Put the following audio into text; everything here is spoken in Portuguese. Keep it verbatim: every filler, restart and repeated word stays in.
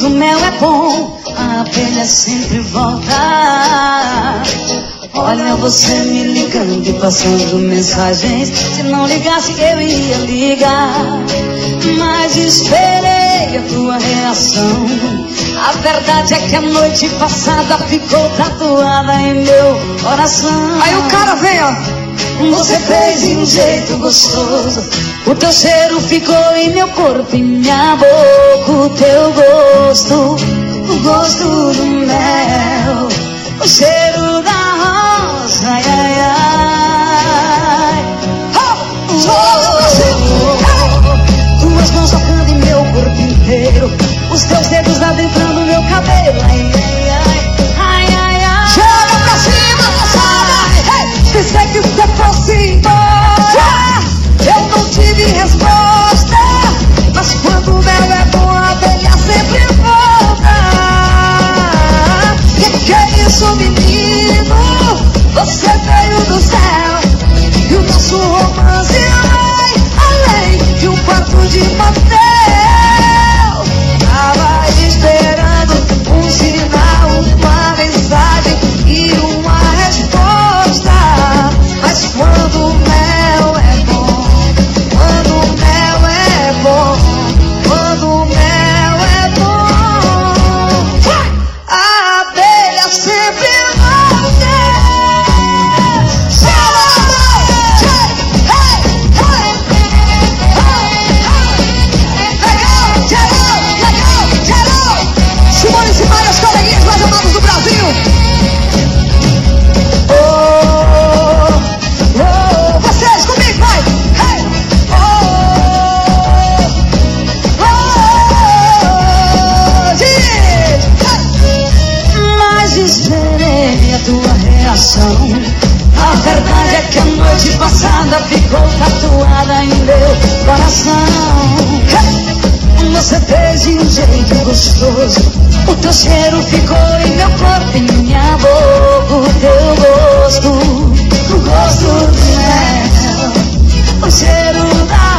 o mel é bom, a abelha sempre volta. Olha você me ligando e passando mensagens. Se não ligasse eu ia ligar, mas esperei a tua reação. A verdade é que a noite passada ficou tatuada em meu coração. Aí o cara vem, ó. Você fez de um jeito gostoso, o teu cheiro ficou em meu corpo, em minha boca. O teu gosto, o gosto do mel, o cheiro da rosa, ai, ai, ai. Oh, oh, oh. Tuas mãos tocando em meu corpo inteiro, os teus dedos adentrando meu cabelo, ai, ai, ai, ai, ai, ai. Joga pra cima, moçada! Hey! Pensei que você fosse embora, eu não tive resposta, mas quando o mel é bom, a abelha sempre volta. Que que é isso, menino? Você veio do céu, e o nosso romance vai além de um quarto de motel. Tava esperando um sinal, uma mensagem e uma resposta. Mas quando o mel é bom, quando o mel é bom, quando o mel é bom, a abelha sempre volta. Simões e Maia, os coleguinhas mais amados do Brasil. Oh, oh, vocês comigo, vai. Hey. Oh, oh, diz. Hey. Mas esperei a tua reação. A verdade é que a noite passada ficou tatuada em meu coração. Você fez de um jeito gostoso, o teu cheiro ficou em meu corpo, em minha boca. O teu gosto, o gosto do mel, o cheiro da